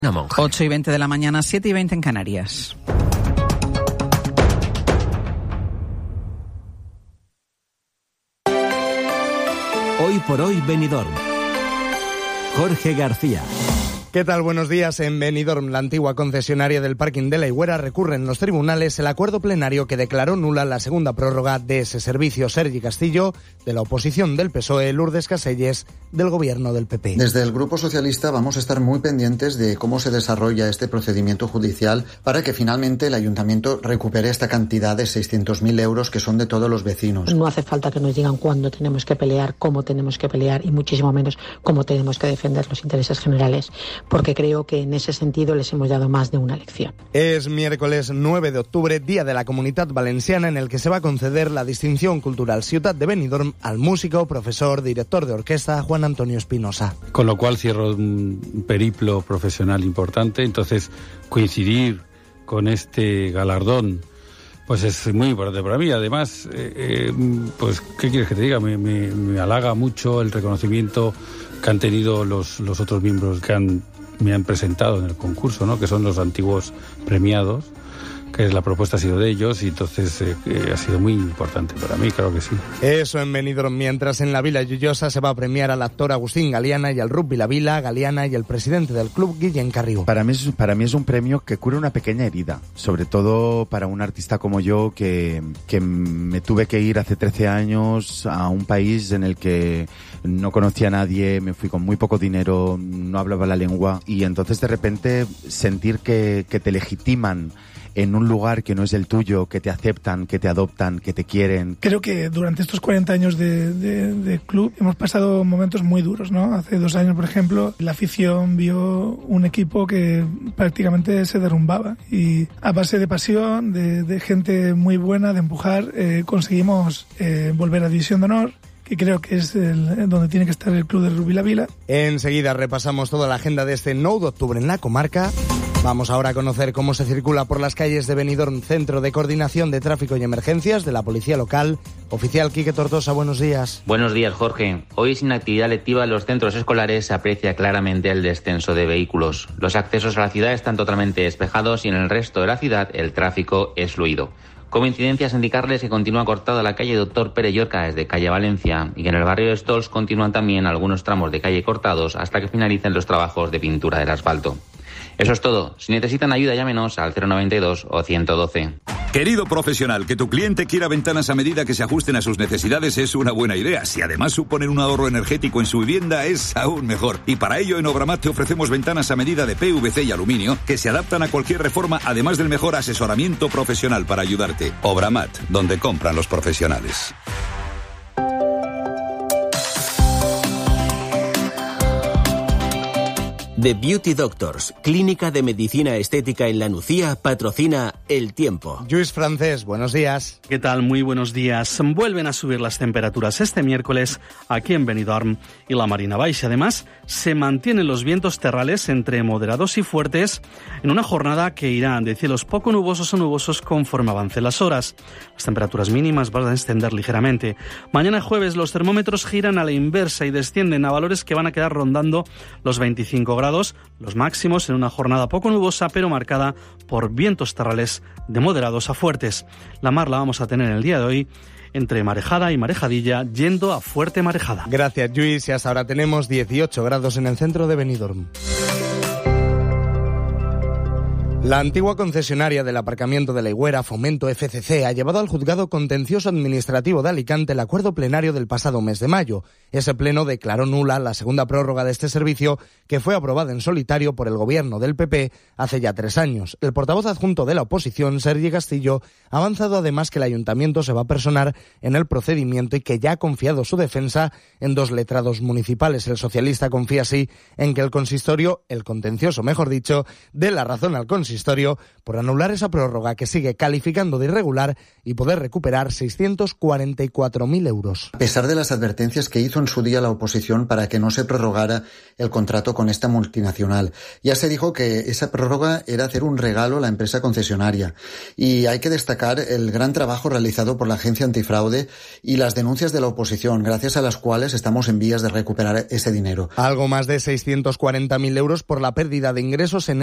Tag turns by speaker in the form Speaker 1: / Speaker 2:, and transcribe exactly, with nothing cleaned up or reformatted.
Speaker 1: ocho y veinte de la mañana, siete y veinte en Canarias.
Speaker 2: Hoy por hoy Benidorm. Jorge García.
Speaker 3: ¿Qué tal? Buenos días. En Benidorm, la antigua concesionaria del parking de la Higuera, recurre en los tribunales el acuerdo plenario que declaró nula la segunda prórroga de ese servicio. Sergi Castillo, de la oposición del P S O E, Lourdes Caselles, del gobierno del P P.
Speaker 4: Desde el Grupo Socialista vamos a estar muy pendientes de cómo se desarrolla este procedimiento judicial para que finalmente el Ayuntamiento recupere esta cantidad de seiscientos mil euros que son de todos los vecinos.
Speaker 5: No hace falta que nos digan cuándo tenemos que pelear, cómo tenemos que pelear y muchísimo menos cómo tenemos que defender los intereses generales, porque creo que en ese sentido les hemos dado más de una lección.
Speaker 3: Es miércoles nueve de octubre, Día de la Comunitat Valenciana, en el que se va a conceder la distinción cultural Ciutat de Benidorm al músico, profesor, director de orquesta Juan Antonio Espinosa.
Speaker 6: Con lo cual cierro un periplo profesional importante, entonces coincidir con este galardón pues es muy importante para mí. Además, eh, eh, pues ¿qué quieres que te diga? Me, me, me halaga mucho el reconocimiento que han tenido los, los otros miembros que han, me han presentado en el concurso, ¿no? Que son los antiguos premiados, que la propuesta ha sido de ellos y entonces eh, eh, ha sido muy importante para mí, claro que sí.
Speaker 3: Eso en Benidorm, mientras en la Vila Lloyosa se va a premiar al actor Agustín Galeana y al Rugby La Vila, Galeana y el presidente del club, Guillén Carrió.
Speaker 7: Para mí, es, para mí es un premio que cura una pequeña herida, sobre todo para un artista como yo que, que me tuve que ir hace trece años a un país en el que no conocía a nadie, me fui con muy poco dinero, no hablaba la lengua y entonces de repente sentir que, que te legitiman en un lugar que no es el tuyo, que te aceptan, que te adoptan, que te quieren.
Speaker 8: Creo que durante estos cuarenta años de, de, de club hemos pasado momentos muy duros, ¿no? Hace dos años, por ejemplo, la afición vio un equipo que prácticamente se derrumbaba y a base de pasión, de, de gente muy buena, de empujar, eh, conseguimos eh, volver a División de Honor, que creo que es el, donde tiene que estar el club de Rugby La Vila.
Speaker 3: Enseguida repasamos toda la agenda de este nueve de octubre en la comarca. Vamos ahora a conocer cómo se circula por las calles de Benidorm, Centro de Coordinación de Tráfico y Emergencias de la Policía Local. Oficial Quique Tortosa, buenos días.
Speaker 9: Buenos días, Jorge. Hoy, sin actividad lectiva en los centros escolares, se aprecia claramente el descenso de vehículos. Los accesos a la ciudad están totalmente despejados y en el resto de la ciudad el tráfico es fluido. Como incidencias, indicarles que continúa cortada la calle Doctor Pere Llorca desde calle Valencia y que en el barrio de Stols continúan también algunos tramos de calle cortados hasta que finalicen los trabajos de pintura del asfalto. Eso es todo. Si necesitan ayuda, llámenos al cero noventa y dos o ciento doce.
Speaker 10: Querido profesional, que tu cliente quiera ventanas a medida que se ajusten a sus necesidades es una buena idea. Si además suponen un ahorro energético en su vivienda, es aún mejor. Y para ello, en Obramat te ofrecemos ventanas a medida de P V C y aluminio que se adaptan a cualquier reforma, además del mejor asesoramiento profesional para ayudarte. Obramat, donde compran los profesionales.
Speaker 2: The Beauty Doctors, clínica de medicina estética en La Nucía, patrocina El Tiempo.
Speaker 3: Lluís Francés, buenos días.
Speaker 11: ¿Qué tal? Muy buenos días. Vuelven a subir las temperaturas este miércoles aquí en Benidorm y la Marina Baixa. Además, se mantienen los vientos terrales entre moderados y fuertes en una jornada que irá de cielos poco nubosos o nubosos conforme avancen las horas. Las temperaturas mínimas van a descender ligeramente. Mañana jueves los termómetros giran a la inversa y descienden a valores que van a quedar rondando los veinticinco grados. Los máximos en una jornada poco nubosa pero marcada por vientos terrales de moderados a fuertes. La mar la vamos a tener el día de hoy entre marejada y marejadilla, yendo a fuerte marejada.
Speaker 3: Gracias, Lluís. Y hasta ahora tenemos dieciocho grados en el centro de Benidorm. La antigua concesionaria del aparcamiento de la Higuera, Fomento F C C, ha llevado al juzgado contencioso administrativo de Alicante el acuerdo plenario del pasado mes de mayo. Ese pleno declaró nula la segunda prórroga de este servicio, que fue aprobada en solitario por el gobierno del P P hace ya tres años. El portavoz adjunto de la oposición, Sergi Castillo, ha avanzado además que el ayuntamiento se va a personar en el procedimiento y que ya ha confiado su defensa en dos letrados municipales. El socialista confía así en que el consistorio, el contencioso mejor dicho, dé la razón al consistorio consistorio por anular esa prórroga que sigue calificando de irregular y poder recuperar seiscientos cuarenta y cuatro mil euros.
Speaker 4: A pesar de las advertencias que hizo en su día la oposición para que no se prorrogara el contrato con esta multinacional, ya se dijo que esa prórroga era hacer un regalo a la empresa concesionaria. Y hay que destacar el gran trabajo realizado por la Agencia Antifraude y las denuncias de la oposición, gracias a las cuales estamos en vías de recuperar ese dinero.
Speaker 3: Algo más de seiscientos cuarenta mil euros por la pérdida de ingresos en